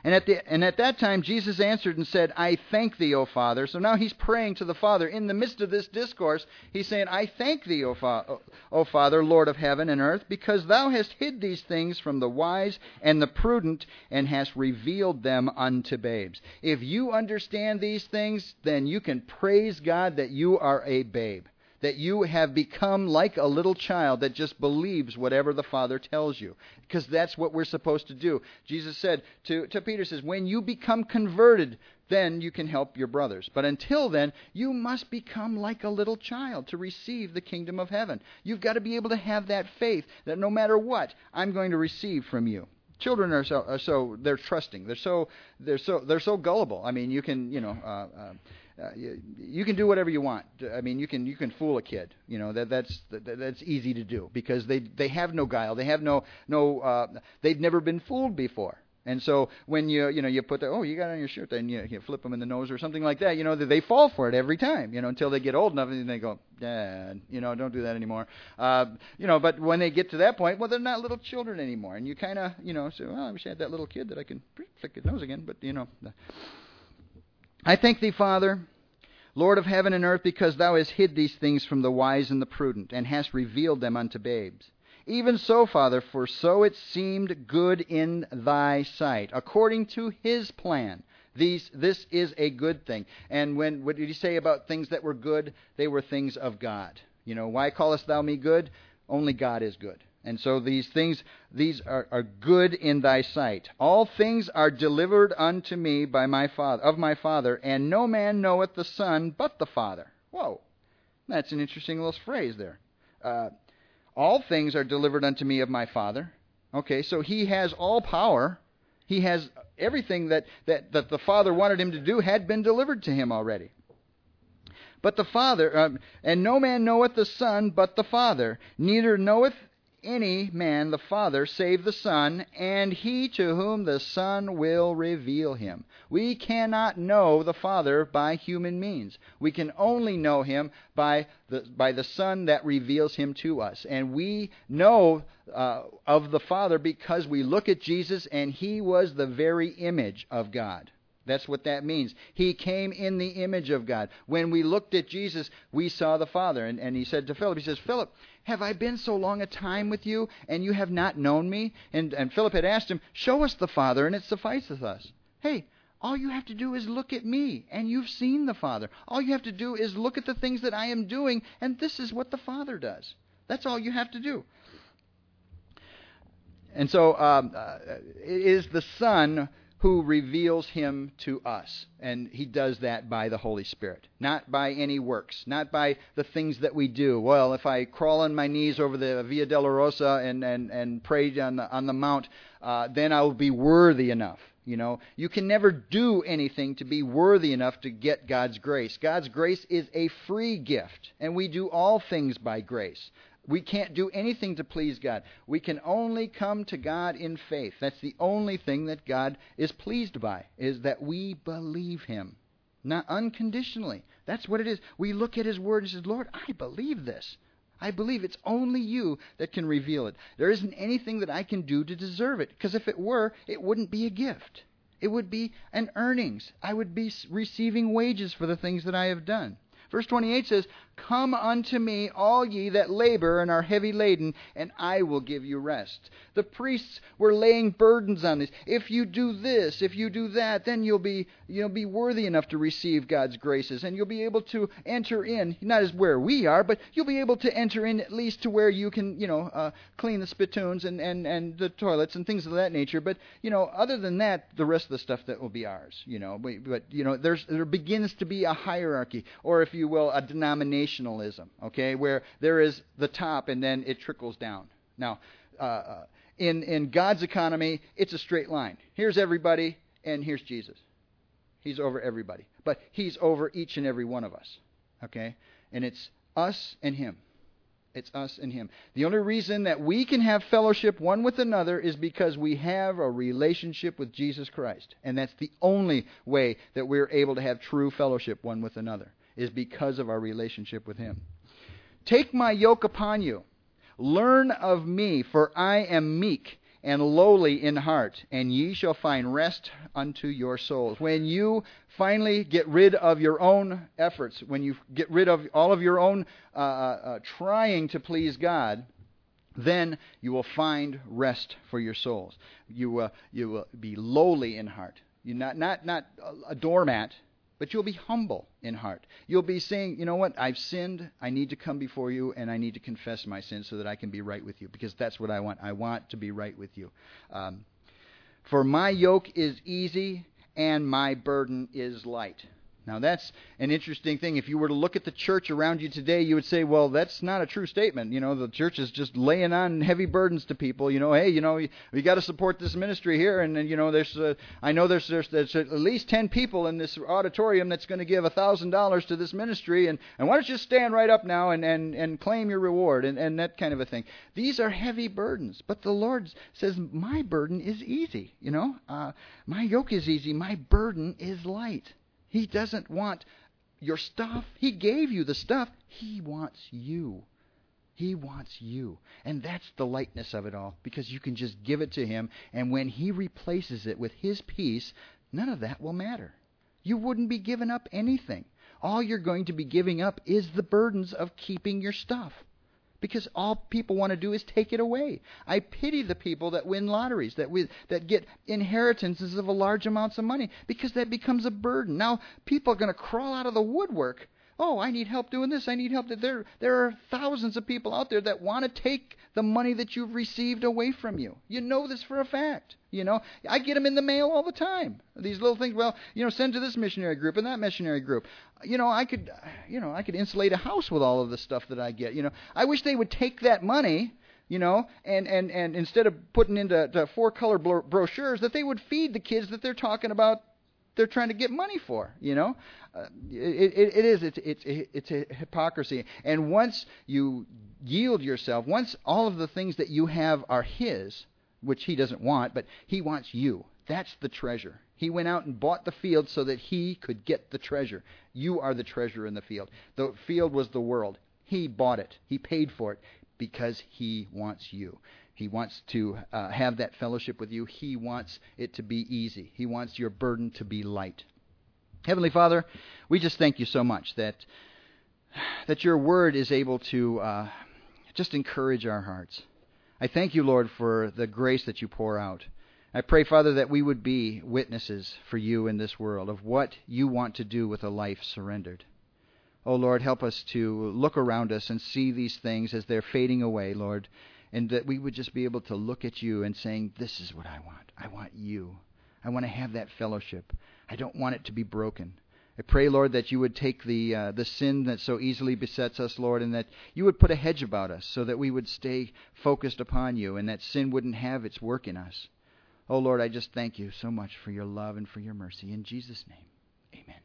And at the and at that time Jesus answered and said, I thank thee, O Father. So now he's praying to the Father. In the midst of this discourse, he's saying, I thank thee, O, Fa- o Father, Lord of heaven and earth, because thou hast hid these things from the wise and the prudent, and hast revealed them unto babes. If you understand these things, then you can praise God that you are a babe, that you have become like a little child that just believes whatever the Father tells you, because that's what we're supposed to do. Jesus said to, to Peter, says, when you become converted, then you can help your brothers. But until then, you must become like a little child to receive the kingdom of heaven. You've got to be able to have that faith that no matter what, I'm going to receive from you. Children are so, are so they're trusting. They're so they're so they're so gullible. I mean, you can you know. Uh, uh, Uh, you, you can do whatever you want. I mean, you can you can fool a kid. You know that that's that, that's easy to do because they they have no guile. They have no no. Uh, they've never been fooled before. And so when you you know you put the oh you got it on your shirt, then you, you flip them in the nose or something like that. You know they fall for it every time. You know until they get old enough and they go, Dad, you know don't do that anymore. Uh, you know but when they get to that point, well they're not little children anymore. And you kind of you know say, well I wish I had that little kid that I can flick his nose again. But you know. I thank thee, Father, Lord of heaven and earth, because thou hast hid these things from the wise and the prudent, and hast revealed them unto babes. Even so, Father, for so it seemed good in thy sight, according to his plan. These, this is a good thing. And when what did he say about things that were good? They were things of God. You know, why callest thou me good? Only God is good. And so these things, these are, are good in thy sight. All things are delivered unto me by my Father, of my Father, and no man knoweth the Son but the Father. Whoa, that's an interesting little phrase there. Uh, all things are delivered unto me of my Father. Okay, so he has all power. He has everything that, that, that the Father wanted him to do had been delivered to him already. But the Father, um, and no man knoweth the Son but the Father, neither knoweth any man the Father save the Son, and he to whom the Son will reveal him. We cannot know the Father by human means. We can only know him by the by the Son that reveals him to us. And we know uh, of the Father because we look at Jesus, and he was the very image of God. That's what that means. He came in the image of God. When we looked at Jesus, we saw the Father. And, and he said to Philip, he says, Philip, have I been so long a time with you, and you have not known me? And, and Philip had asked him, show us the Father, and it sufficeth us. Hey, all you have to do is look at me, and you've seen the Father. All you have to do is look at the things that I am doing, and this is what the Father does. That's all you have to do. And so um, uh, it is the Son who reveals him to us. And he does that by the Holy Spirit. Not by any works. Not by the things that we do. Well, if I crawl on my knees over the Via Dolorosa and, and, and pray on the, on the mount, uh, then I will be worthy enough. You know, you can never do anything to be worthy enough to get God's grace. God's grace is a free gift. And we do all things by grace. We can't do anything to please God. We can only come to God in faith. That's the only thing that God is pleased by, is that we believe him. Not unconditionally. That's what it is. We look at his word and say, Lord, I believe this. I believe it's only you that can reveal it. There isn't anything that I can do to deserve it. Because if it were, it wouldn't be a gift. It would be an earnings. I would be receiving wages for the things that I have done. Verse twenty-eight says, come unto me, all ye that labor and are heavy laden, and I will give you rest. The priests were laying burdens on this. If you do this, if you do that, then you'll be you'll be worthy enough to receive God's graces, and you'll be able to enter in, not as where we are, but you'll be able to enter in at least to where you can, you know, uh, clean the spittoons and, and, and the toilets and things of that nature. But, you know, other than that, the rest of the stuff that will be ours, you know. But, but you know, there's there begins to be a hierarchy, or if you will, a denominationalism, okay, where there is the top and then it trickles down. Now, uh, in in God's economy, it's a straight line. Here's everybody, and here's Jesus. He's over everybody, but he's over each and every one of us, okay? And it's us and him. It's us and him. The only reason that we can have fellowship one with another is because we have a relationship with Jesus Christ, and that's the only way that we're able to have true fellowship one with another, is because of our relationship with him. Take my yoke upon you. Learn of me, for I am meek and lowly in heart, and ye shall find rest unto your souls. When you finally get rid of your own efforts, when you get rid of all of your own uh, uh, trying to please God, then you will find rest for your souls. You uh, you will be lowly in heart. You're not not not a doormat, but you'll be humble in heart. You'll be saying, you know what, I've sinned. I need to come before you, and I need to confess my sins so that I can be right with you, because that's what I want. I want to be right with you. Um, For my yoke is easy, and my burden is light. Now, that's an interesting thing. If you were to look at the church around you today, you would say, well, that's not a true statement. You know, the church is just laying on heavy burdens to people. You know, hey, you know, we got to support this ministry here. And, and you know, there's, uh, I know there's, there's there's at least ten people in this auditorium that's going to give one thousand dollars to this ministry. And, and why don't you stand right up now and, and, and claim your reward and, and that kind of a thing. These are heavy burdens. But the Lord says, my burden is easy. You know, uh, my yoke is easy. My burden is light. He doesn't want your stuff. He gave you the stuff. He wants you. He wants you. And that's the lightness of it all, because you can just give it to Him, and when He replaces it with His peace, none of that will matter. You wouldn't be giving up anything. All you're going to be giving up is the burdens of keeping your stuff, because all people want to do is take it away. I pity the people that win lotteries, that we, that get inheritances of a large amounts of money, because that becomes a burden. Now, people are going to crawl out of the woodwork. Oh, I need help doing this. I need help. There, there are thousands of people out there that want to take the money that you've received away from you. You know this for a fact. You know, I get them in the mail all the time. These little things. Well, you know, send to this missionary group and that missionary group. You know, I could, you know, I could insulate a house with all of the stuff that I get. You know, I wish they would take that money, you know, and, and, and instead of putting into to four-color bro- brochures, that they would feed the kids that they're talking about they're trying to get money for, you know. Uh, it, it, it is. It's, it's, it's a hypocrisy. And once you yield yourself, once all of the things that you have are His, which He doesn't want, but He wants you. That's the treasure. He went out and bought the field so that He could get the treasure. You are the treasure in the field. The field was the world. He bought it. He paid for it because He wants you. He wants to uh, have that fellowship with you. He wants it to be easy. He wants your burden to be light. Heavenly Father, we just thank you so much that that your word is able to uh, just encourage our hearts. I thank you, Lord, for the grace that you pour out. I pray, Father, that we would be witnesses for you in this world of what you want to do with a life surrendered. Oh, Lord, help us to look around us and see these things as they're fading away, Lord, and that we would just be able to look at you and saying, this is what I want. I want you. I want to have that fellowship. I don't want it to be broken. I pray, Lord, that you would take the uh, the sin that so easily besets us, Lord, and that you would put a hedge about us so that we would stay focused upon you and that sin wouldn't have its work in us. Oh, Lord, I just thank you so much for your love and for your mercy. In Jesus' name, amen.